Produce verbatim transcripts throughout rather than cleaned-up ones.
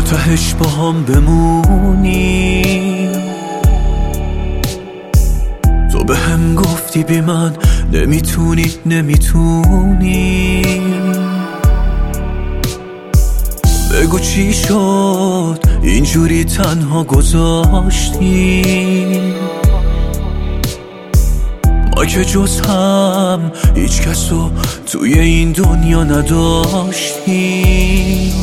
تهش با هم بمونی. تو به هم گفتی بی من نمیتونی نمیتونی. بگو چی شد اینجوری تنها گذاشتی. ما که جز هم هیچ کسو توی این دنیا نداشتی.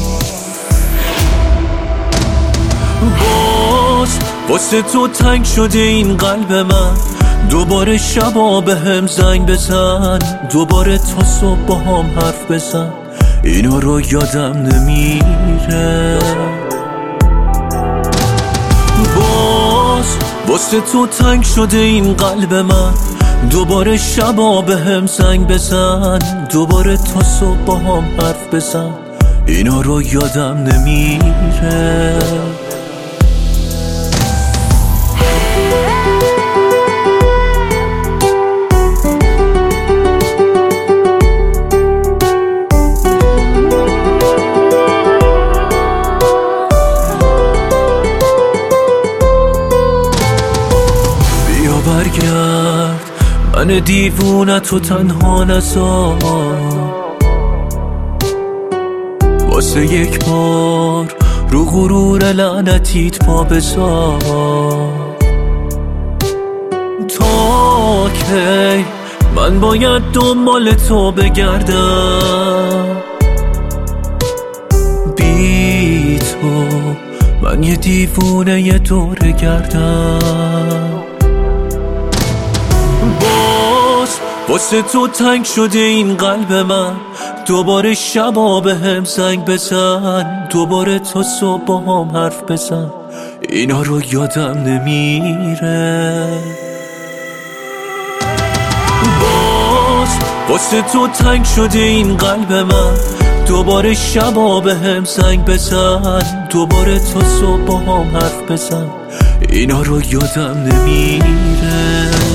باز واسه تو تنگ شده این قلب من. دوباره شبا به هم زنگ بزن، دوباره تا صبح با هم حرف بزن. اینا رو یادم نمیره. باز واسه تو تنگ شده این قلب من. دوباره شبا به هم زنگ بزن، دوباره تا صبح با هم حرف بزن. اینا رو یادم نمیره. برگرد من دیوونه تو تنها نذار. واسه یک بار رو غرور لعنتیت پا بذار. تا کی من باید دنبال تو بگردم؟ بی تو من یه دیوونه یه دوره گردم. باز واسه تو تنگ شده این قلب من. دوباره شبا به هم زنگ بزن، دوباره تا صبح با هم حرف بزن. اینا رو یادم نمیره. باز واسه تو تنگ شده این قلب من. دوباره شبا به هم زنگ بزن، دوباره تا صبح با هم حرف بزن. اینا رو یادم نمیره.